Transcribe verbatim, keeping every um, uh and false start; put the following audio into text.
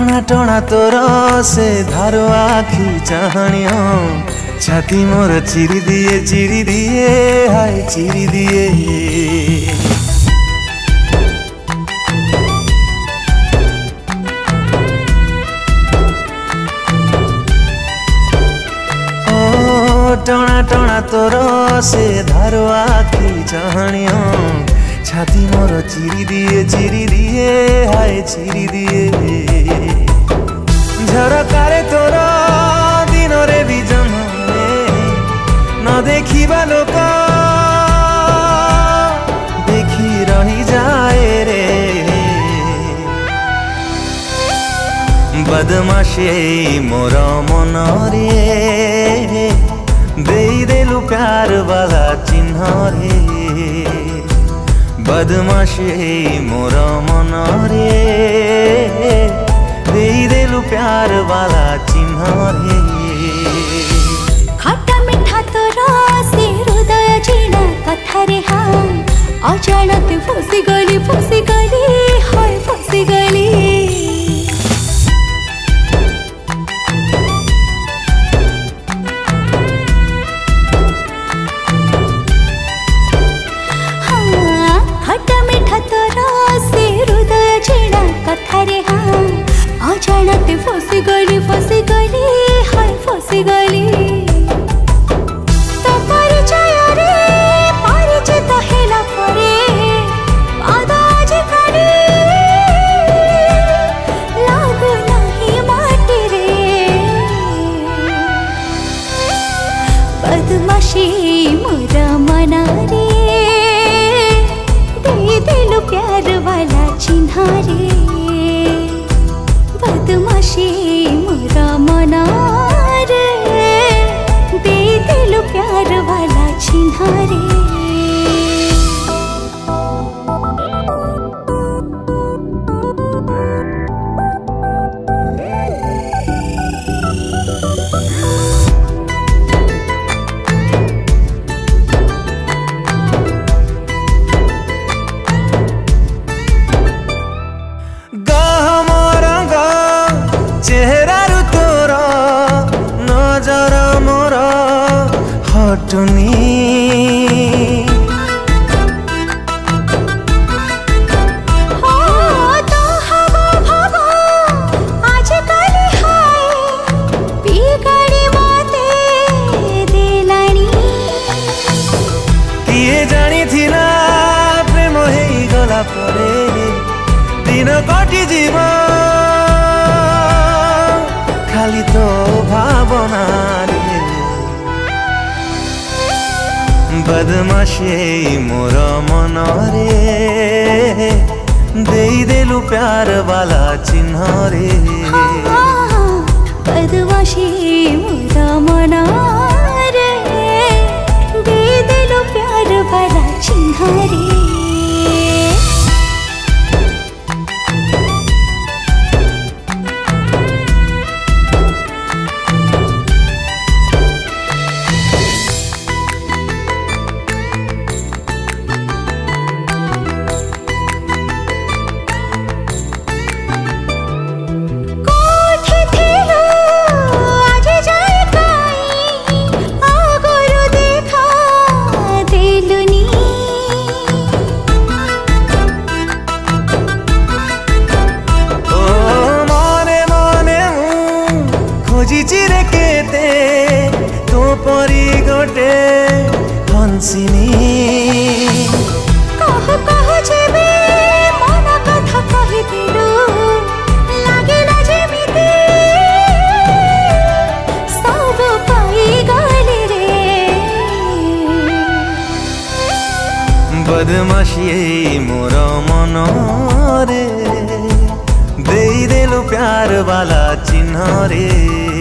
टोना टोना तोर से धारो आखी चाहणियों छाती मोर चिरी दिए चिरी दिए हाय चिरी दिए। टोना टोना तोर से धारो आखी चाहणियों छाती मोर चिरी दिए चिरी दिए हाय चिरी दिए। झरकारे तोर दिन रे भी जन्मे न देखिबा लोक देखी रही जाए रे। बदमाशी मोर मन रे दे देलु प्यार वाला चिन्ह रे। बदमाशी मोर मन रे दे देलु प्यार वाला चिन्ह रे। खट्टा मिठा तोर से हृदय जीना कथा रे हाँ अचानक फसी गली फसी गली हाय फसी गली। कथारे हाँ अचानक फसी गली फसी गली हाय फसी गली। तो परिचय रे परिचित हेला परे आदाज करे लागू नहीं माटी रे। बदमाशी मोर मन रे दे देलु प्यार वाला चिन्ह रे। बदमाशी मोर मन रे दे देलु प्यार वाला चिन्ह रे। चेहरा रु तोर नजर मोर हटुनी तो हवा भवा आज कल हाय बिगड़ी मते देलानी। किए जानी थिला प्रेम हेई गला परे दिन कटि जीव खाली तो भावना रे। बदमाशी मोर मन रे दे देलु प्यार वाला चिन्ह रे। बदमाशी मोर मन रे दे देलु प्यार वाला चिन्ह रे। चिरे केते तो परी गोटे हंसिनी कह कह जेबे मन कथा कहि दिलु लागिला जेमिति सब पाई गली रे। बदमाशी मोर मन रे दे देलु प्यार वाला चिन्ह रे।